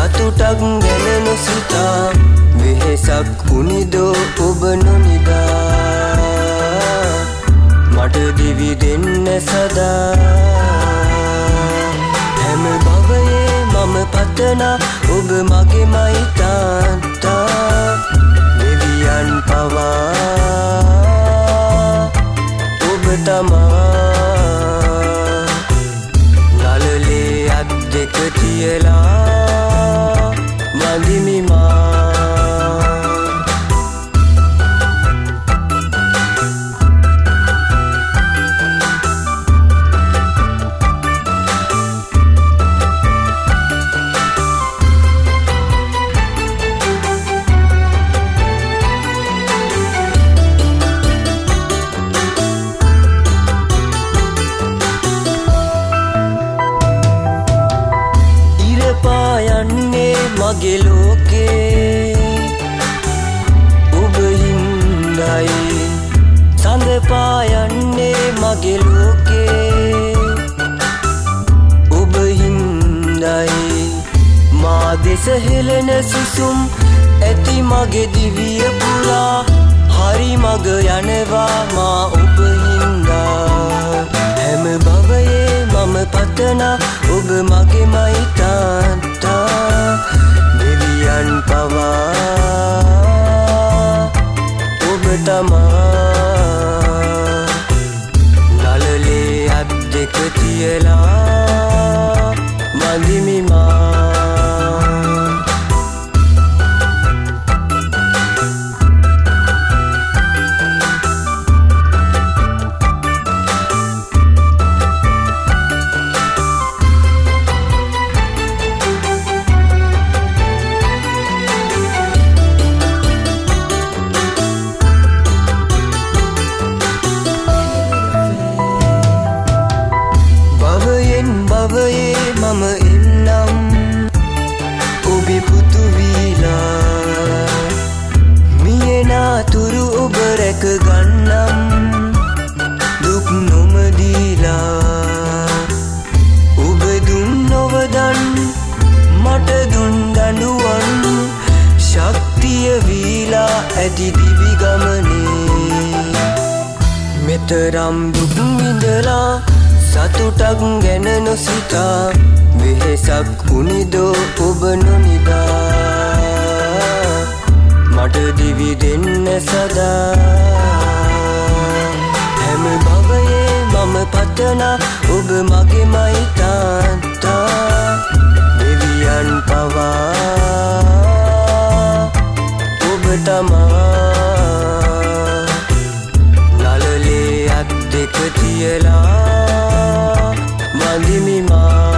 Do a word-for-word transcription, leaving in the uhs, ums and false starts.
සතුටක් ගැන නොසිතා වෙහෙසක් උනිදෝ ඔබ නොනිදා මට දිවි දෙන්න සදා හැම භවයේ මම පතනා ඔබ මගේමයි තාත්තා දෙවියන් පවා ඔබ තමා නළලේ අත් දෙක තියලා වඳිමි මා මගේ ලෝකේ ඔබ හින්දායි සඳ පායන්නේ මගේ ලෝකේ ඔබ හින්දායි මා දෙස හෙළන සුසුම් ඇති මගේ දිවිය පුරා හරි මග යනවා මා ඔබ හින්දා හැම භවයේ මම පතනා ඔබ මගේමයි තාත්තා දෙවියන් පවා ඔබ තමා නළලේ අත් දෙක තියලා වඳිමි මා භවයේ මම එන්නම් ඔබේ පුතු වීලා මියනාතුරු ඔබ රැක ගන්නම් දුක් නොමදීලා ඔබ දුන් නොවදන් මට දුන් දඬුවම් ශක්තිය වීලා ඇති දිවි ගමනේ මෙතරම් දුක් විඳලා සතුටක් ගැන නොසිතා වෙහෙසක් උනිදෝ ඔබ නොනිදා මට දිවි දෙන්න සදා හැම භවයේ මම පතනා ඔබ මගේමයි තාත්තා දෙවියන් පවා ඔබ තමා නළලේ අත් දෙක තියලා වඳිමි මා